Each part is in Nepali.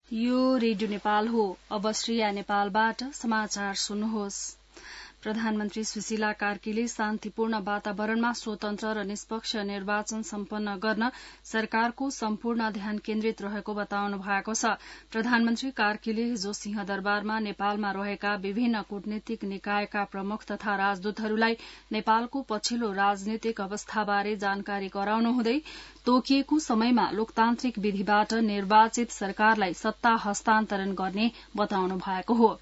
यो रेडियो नेपाल हो। अब श्रेया नेपालबाट समाचार सुन्नुहोस्। प्रधानमन्त्री सुशीला कार्कीले शान्तिपूर्ण वातावरणमा स्वतन्त्र र निष्पक्ष निर्वाचन सम्पन्न गर्न सरकारको सम्पूर्ण ध्यान केन्द्रित रहेको बताउनु भएको छ। प्रधानमन्त्री कार्कीले हिजो सिंहदरबारमा नेपालमा रहेका विभिन्न कूटनीतिक निकायका प्रमुख तथा राजदूतहरूलाई नेपालको पछिल्लो राजनीतिक अवस्थाबारे जानकारी गराउनुहुँदै तोकिएको समयमा लोकतान्त्रिक विधिबाट निर्वाचित सरकारलाई सत्ता हस्तान्तरण गर्ने बताउनु भएको हो।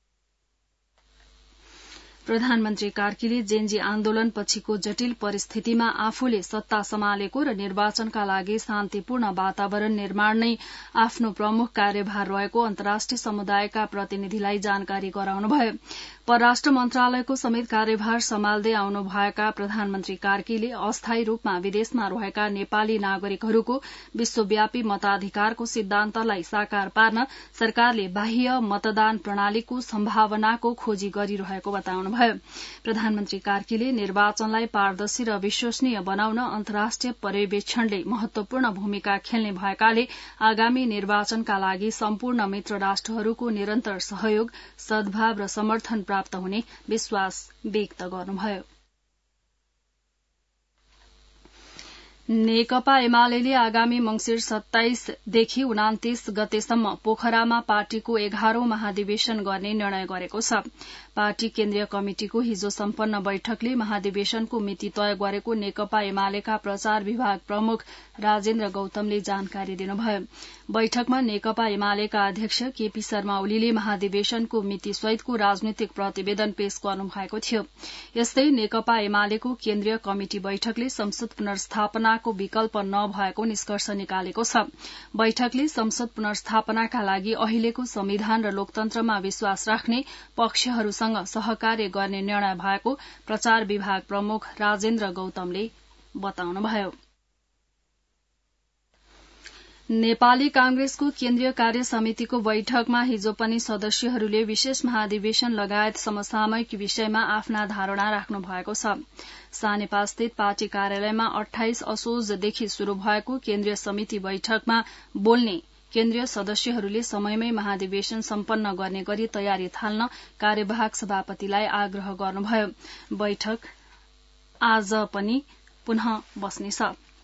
प्रधानमन्त्री कार्कीले जेन्जी आन्दोलन पछिको जटिल परिस्थितिमा आफूले सत्ता सम्हालेको र निर्वाचनका लागि शान्तिपूर्ण वातावरण निर्माण नै आफ्नो प्रमुख कार्यभार रहेको अन्तर्राष्ट्रिय समुदायका प्रतिनिधिलाई जानकारी गराउनुभयो। परराष्ट्र मन्त्रालयको समेत कार्यभार सम्हाल्दै आउनुभएका प्रधानमन्त्री कार्कीले अस्थायी रूपमा विदेशमा रहेका नेपाली नागरिकहरूको विश्वव्यापी मताधिकारको सिद्धान्तलाई साकार पार्न सरकारले बाह्य मतदान प्रणालीको सम्भावनाको खोजी गरिरहेको बताउनुभयो। प्रधानमन्त्री कार्कीले निर्वाचनलाई पारदर्शी र विश्वसनीय बनाउन अन्तर्राष्ट्रिय पर्यवेक्षणले महत्वपूर्ण भूमिका खेल्ने भएकाले आगामी निर्वाचनका लागि सम्पूर्ण मित्र राष्ट्रहरूको निरन्तर सहयोग, सद्भाव र समर्थन प्राप्त हुने विश्वास व्यक्त गर्नुभयो। नेकपा एमाले आगामी मंसिर 27 देखि 29 गतेसम्म पोखरामा पार्टीको 11औं महाधिवेशन गर्ने निर्णय गरेको छ। पार्टी केन्द्रीय कमिटिको हिजो सम्पन्न बैठकले महाधिवेशनको मिति तय गरेको नेकपा एमालेका प्रचार विभाग प्रमुख राजेन्द्र गौतमले जानकारी दिनुभयो। बैठकमा नेकपा एमालेका अध्यक्ष केपी शर्मा ओलीले महाधिवेशनको मिति सहितको राजनीतिक प्रतिवेदन पेश गर्नुभएको थियो। यस्तै नेकपा एमालेको केन्द्रीय कमिटि बैठकले संसद पुनर्स्थापनाको विकल्प नभएको निष्कर्ष निकालेको छ। बैठकले संसद पुनर्स्थापनाका लागि अहिलेको संविधान र लोकतन्त्रमा विश्वास राख्ने पक्षहरूसँग सहकार्य गर्ने निर्णय भएको प्रचार विभाग प्रमुख राजेन्द्र गौतमले बताउनुभयो। नेपाली कांग्रेसको केन्द्रीय कार्य समितिको बैठकमा हिजो पनि सदस्यहरूले विशेष महाधिवेशन लगायत समसामयिक विषयमा आफ्ना धारणा राख्नु भएको छ। सानेपास्थित पार्टी कार्यालयमा 28 असोजदेखि शुरू भएको केन्द्रीय समिति बैठकमा बोल्ने केन्द्रीय सदस्यहरूले समयमै महाधिवेशन सम्पन्न गर्ने गरी तयारी थाल्न कार्यवाहक सभापतिलाई आग्रह गर्नुभयो। बैठक आज पनि पुनः बस्नेछ।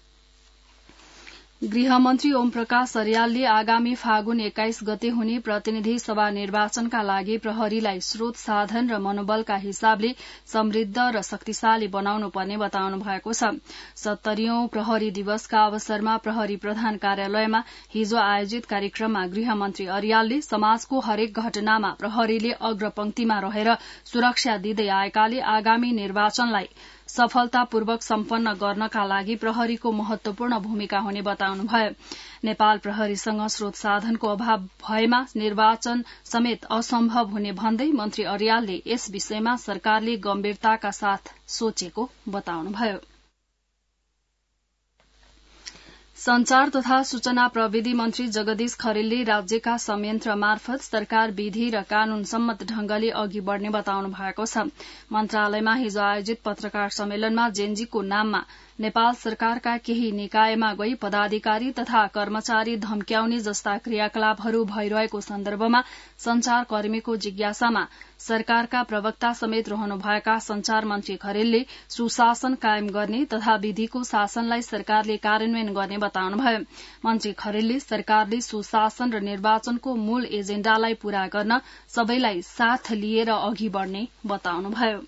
गृहमन्त्री ओम प्रकाश अर्यालले आगामी फागुन 21 गते हुने प्रतिनिधि सभा निर्वाचनका लागि प्रहरीलाई स्रोत साधन र मनोबलका हिसाबले समृद्ध र शक्तिशाली बनाउनु पर्ने बताउनु भएको छ। 70औं प्रहरी दिवसका अवसरमा प्रहरी प्रधान कार्यालयमा हिजो आयोजित कार्यक्रममा गृहमन्त्री अर्यालले समाजको हरेक घटनामा प्रहरीले अग्रपंक्तिमा रहेर सुरक्षा दिँदै आएकाले आगामी निर्वाचनलाई सफलतापूर्वक सम्पन्न गर्नका लागि प्रहरीको महत्वपूर्ण भूमिका हुने बताउनुभयो। नेपाल प्रहरीसँग स्रोत साधनको अभाव भएमा निर्वाचन समेत असम्भव हुने भन्दै मन्त्री अर्यालले यस विषयमा सरकारले गम्भीरताका साथ सोचेको बताउनुभयो। संचार तथा सूचना प्रविधि मन्त्री जगदीश खरेलले राज्यका संयन्त्र मार्फत सरकार विधि र कानून सम्मत ढंगले अघि बढ़ने बताउनु भएको छ। मन्त्रालयमा हिजो आयोजित पत्रकार सम्मेलनमा जेन्जीको नाममा नेपाल सरकारका केही निकायमा गई पदाधिकारी तथा कर्मचारी धम्क्याउने जस्ता क्रियाकलापहरू भइरहेको सन्दर्भमा संचारकर्मीको जिज्ञासामा सरकारका प्रवक्ता समेत रहनुभएका संचार मन्त्री खरेलले सुशासन कायम गर्ने तथा विधिको शासनलाई सरकारले कार्यान्वयन गर्ने बताउनुभयो। मन्त्री खरेलले सरकारले सुशासन र निर्वाचनको मूल एजेण्डालाई पूरा गर्न सबैलाई साथ लिएर अघि बढ़ने बताउनुभयो।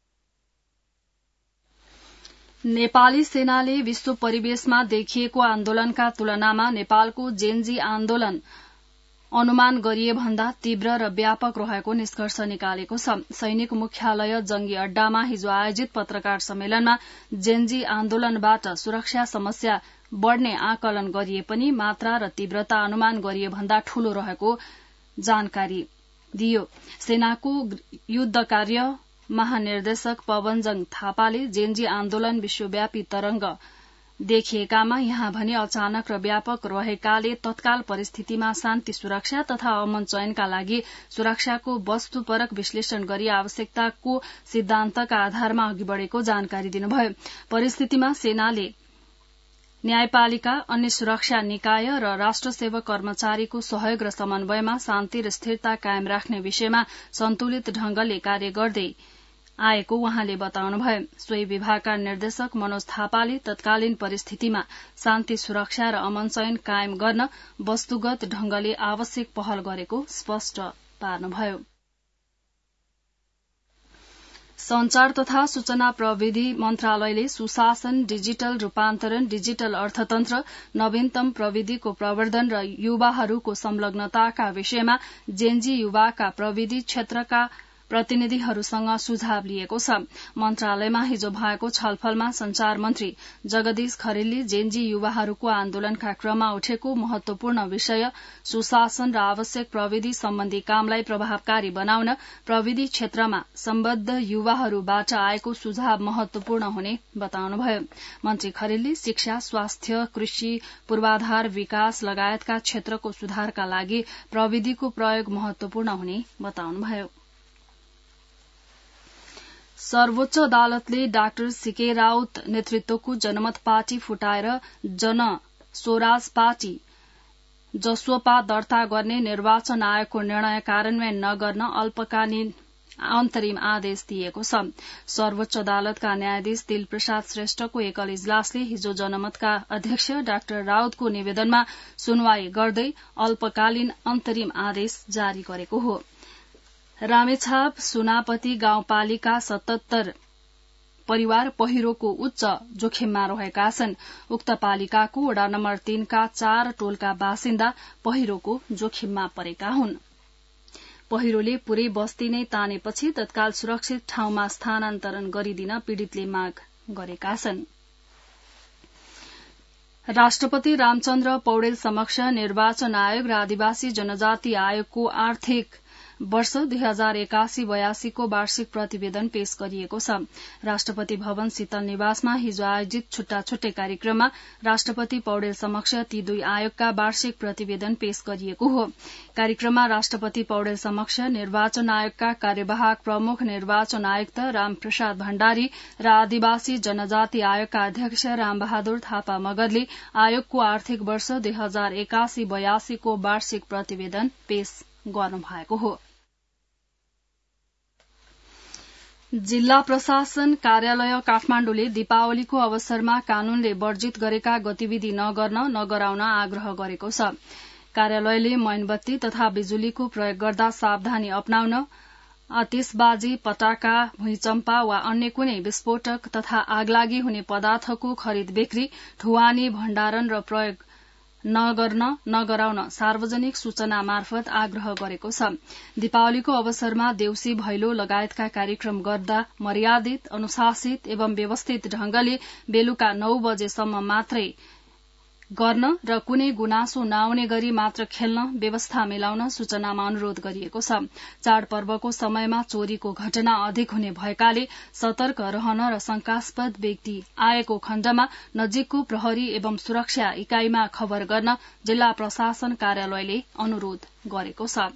नेपाली सेनाले विश्व परिवेशमा देखिएको आन्दोलनका तुलनामा नेपालको जेन्जी आन्दोलन अनुमान गरिए भन्दा तीव्र र व्यापक रहेको निष्कर्ष निकालेको छ। सैनिक मुख्यालय जंगी अड्डामा हिजो आयोजित पत्रकार सम्मेलनमा जेन्जी आन्दोलनबाट सुरक्षा समस्या बढ़ने आकलन गरिए पनि मात्रा र तीव्रता अनुमान गरिए भन्दा ठूलो रहेको जानकारी दियो। सेनाको युद्ध कार्य महानिर्देशक पवनजङ थापाले जेन्जी आन्दोलन विश्वव्यापी तरंग देखिएकामा यहाँ भने अचानक र व्यापक रहेकाले तत्काल परिस्थितिमा शान्ति सुरक्षा तथा अमन चयनका लागि सुरक्षाको वस्तुपरक विश्लेषण गरी आवश्यकताको सिद्धान्तका आधारमा अघि बढ़ेको जानकारी दिनुभयो। परिस्थितिमा सेनाले न्यायपालिका, अन्य सुरक्षा निकाय र राष्ट्र सेवक कर्मचारीको सहयोग र समन्वयमा शान्ति र स्थिरता कायम राख्ने विषयमा सन्तुलित ढंगले कार्य गर्दै आएको उहाँले बताउनुभयो। सोही विभागका निर्देशक मनोज थापाले तत्कालीन परिस्थितिमा शान्ति सुरक्षा र अमन चयन कायम गर्न वस्तुगत ढंगले आवश्यक पहल गरेको स्पष्ट पार्नुभयो। संचार तथा सूचना प्रविधि मन्त्रालयले सुशासन, डिजिटल रूपान्तरण, डिजिटल अर्थतन्त्र, नवीनतम प्रविधिको प्रवर्धन र युवाहरूको संलग्नताका विषयमा जेनजी युवाका प्रविधि क्षेत्रका प्रतिनिधिहरूसँग सुझाव लिएको छ। मन्त्रालयमा हिजो भएको छलफलमा संचार मन्त्री जगदीश खरेलले जेनजी युवाहरूको आन्दोलनका क्रममा उठेको महत्वपूर्ण विषय सुशासन र आवश्यक प्रविधि सम्बन्धी कामलाई प्रभावकारी बनाउन प्रविधि क्षेत्रमा सम्बद्ध युवाहरूबाट आएको सुझाव महत्वपूर्ण हुने बताउनुभयो। मन्त्री खरेलले शिक्षा, स्वास्थ्य, कृषि, पूर्वाधार विकास लगायतका क्षेत्रको सुधारका लागि प्रविधिको प्रयोग महत्वपूर्ण हुने बताउनुभयो। सर्वोच्च अदालतले डाक्टर सीके राउत नेतृत्वको जनमत पार्टी फुटाएर जन स्वराज पार्टी जसोपा दर्ता गर्ने निर्वाचन आयोगको निर्णय कार्यान्वयन नगर्न अल्पकालीन अन्तरिम आदेश दिएको छ। सर्वोच्च अदालतका न्यायाधीश दिल प्रसाद श्रेष्ठको एकल इजलासले हिजो जनमतका अध्यक्ष डाक्टर राउतको निवेदनमा सुनवाई गर्दै अल्पकालीन अन्तरिम आदेश जारी गरेको हो। रामेछाप सुनापति गाउँपालिका 77 परिवार पहिरोको उच्च जोखिममा रहेका छन्। उक्त पालिकाको वडा नम्बर 3 का 4 टोलका बासिन्दा पहिरोको जोखिममा परेका हुन्। पहिरोले पूरै बस्ती नै तानेपछि तत्काल सुरक्षित ठाउँमा स्थानान्तरण गरिदिन पीड़ितले माग गरेका छन्। राष्ट्रपति रामचन्द्र पौडेल समक्ष निर्वाचन आयोग र आदिवासी जनजाति आयोगको आर्थिक वर्ष 2081-82 को वार्षिक प्रतिवेदन पेश गरिएको छ। राष्ट्रपति भवन शीतल निवासमा हिजो आयोजित छुट्टा छुट्टै कार्यक्रममा राष्ट्रपति पौडेल समक्ष ती दुई आयोगका वार्षिक प्रतिवेदन पेश गरिएको हो। कार्यक्रममा राष्ट्रपति पौडेल समक्ष निर्वाचन आयोगका कार्यवाहक प्रमुख निर्वाचन आयुक्त रामप्रसाद भण्डारी र आदिवासी जनजाति आयोगका अध्यक्ष रामबहादुर थापा मगरले आयोगको आर्थिक वर्ष 2081-82 को वार्षिक प्रतिवेदन पेश गर्नुभएको हो। जिल्ला प्रशासन कार्यालय काठमाण्डुले दीपावलीको अवसरमा कानूनले वर्जित गरेका गतिविधि नगराउन आग्रह गरेको छ। कार्यालयले मैनबत्ती तथा बिजुलीको प्रयोग गर्दा सावधानी अपनाउन, आतिशबाजी, पटाका, भुइँचम्पा वा अन्य कुनै विस्फोटक तथा आगलागी हुने पदार्थको खरिद बिक्री, ढुवानी, भण्डारण र प्रयोग नगराउन सार्वजनिक सूचना मार्फत आग्रह गरेको छ। दीपावलीको अवसरमा देउसी, भैलो लगायतका कार्यक्रम गर्दा मर्यादित, अनुशासित एवं व्यवस्थित ढंगले बेलुका 9 बजेसम्म मात्रै गर्न र कुनै गुनासो नआउने गरी मात्र खेल्न व्यवस्था मिलाउन सूचनामा अनुरोध गरिएको छ। चाडपर्वको समयमा चोरीको घटना अधिक हुने भएकाले सतर्क रहन र शंकास्पद व्यक्ति आएको खण्डमा नजिकको प्रहरी एवं सुरक्षा इकाईमा खबर गर्न जिल्ला प्रशासन कार्यालयले अनुरोध गरेको छ।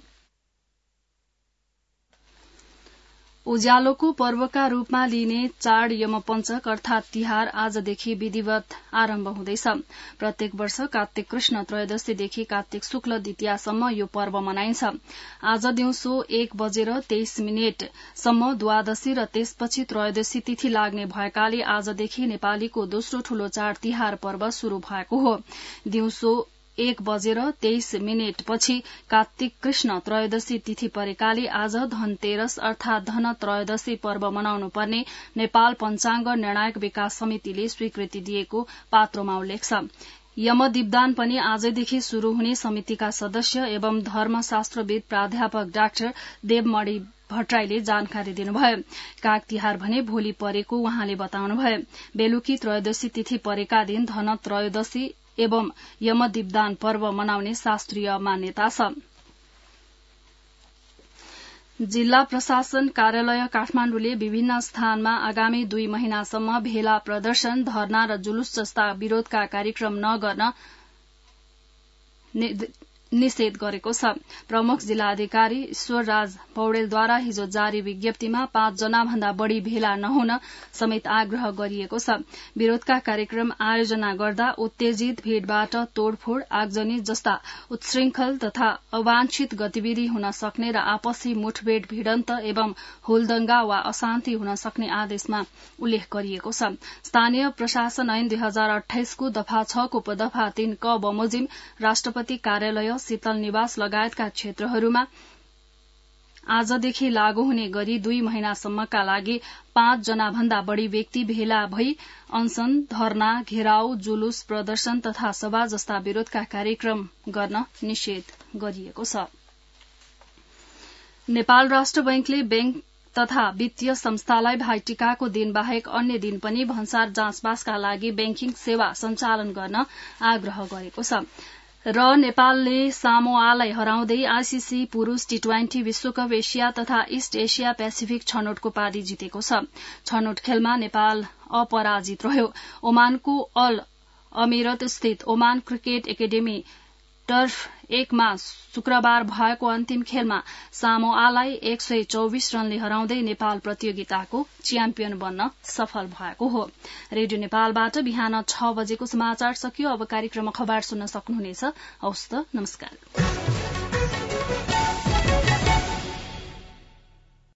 उज्यालोको पर्वका रूपमा लिइने चाड यमपञ्चक अर्थात तिहार आजदेखि विधिवत आरम्भ हुँदैछ। प्रत्येक वर्ष कार्तिक कृष्ण त्रयोदशीदेखि कार्तिक शुक्ल द्वितीयासम्म यो पर्व मनाइन्छ। आज दिउँसो 1:23 सम्म द्वादशी र त्यसपछि त्रयोदशी तिथि लाग्ने भएकाले आजदेखि नेपालीको दोस्रो ठूलो चाड तिहार पर्व शुरू भएको हो। दिउँसो 1:23 पछि कार्तिक कृष्ण त्रयोदशी तिथि परेकाले आज धनतेरस अर्थात धन त्रयोदशी पर्व मनाउनु पर्ने नेपाल पञ्चाङ्ग निर्णायक विकास समितिले स्वीकृति दिएको पात्रोमा उल्लेख छ। यमदीपदान पनि आजैदेखि शुरू हुने समितिका सदस्य एवं धर्मशास्त्रविद प्राध्यापक डाक्टर देवमणि भट्टराईले जानकारी दिनुभयो। काग तिहार भने भोलि परेको उहाँले बताउनुभयो। बेलुकी त्रयोदशी तिथि परेका दिन धन त्रयोदशी एवं यमदीपदान पर्व मनाउने शास्त्रीय मान्यता छ। जिल्ला प्रशासन कार्यालय काठमाण्डुले विभिन्न स्थानमा आगामी 2 महिनासम्म भेला, प्रदर्शन, धरना र जुलुस जस्ता विरोधका कार्यक्रम नगर्न निषेध गरेको छ। प्रमुख जिल्लाधिकारी ईश्वरराज पौडेलद्वारा हिजो जारी विज्ञप्तिमा 5 जना भन्दा बढ़ी भेला नहुन समेत आग्रह गरिएको छ। विरोधका कार्यक्रम आयोजना गर्दा उत्तेजित भीड़बाट तोड़फोड़, आगजनी जस्ता उत्श्रृंखल तथा अवांछित गतिविधि हुन सक्ने र आपसी मुठभेड़, भिडन्त एवं हुलदंगा वा अशान्ति हुन सक्ने आदेशमा उल्लेख गरिएको छ। स्थानीय प्रशासन ऐन 2028 को दफा 6 को उपदफा 3 क बमोजिम राष्ट्रपति कार्यालय, शीतल निवास लगायतका क्षेत्रहरूमा आजदेखि लागू हुने गरी 2 महिनासम्मका लागि 5 जना भन्दा बढ़ी व्यक्ति भेला भई अनशन, धरना, घेराउ, जुलूस, प्रदर्शन तथा सभा जस्ता विरोधका कार्यक्रम गर्न निषेध गरिएको छ। नेपाल राष्ट्र बैंकले बैंक तथा वित्तीय संस्थालाई भाइटिकाको दिन बाहेक अन्य दिन पनि भन्सार जाँचबासका लागि बैंकिङ सेवा सञ्चालन गर्न आग्रह गरेको छ र नेपालले सामोआलाई हराउँदै आईसीसी पुरूष टी20 विश्वकप एशिया तथा इस्ट एशिया पेसिफिक छनौटको पारी जितेको छ। छनौट खेलमा नेपाल अपराजित रह्यो। ओमानको अल अमिरत स्थित ओमान क्रिकेट एकेडेमी टर्फ 1 मा शुक्रबार भएको अन्तिम खेलमा सामोआलाई 124 रनले हराउँदै नेपाल प्रतियोगिताको च्याम्पियन बन्न सफल भएको हो। रेडियो नेपालबाट बिहान 6 बजेको समाचार सकियो। अब कार्यक्रम खबर सुन्न सक्नुहुनेछ। हवस् त, नमस्कार।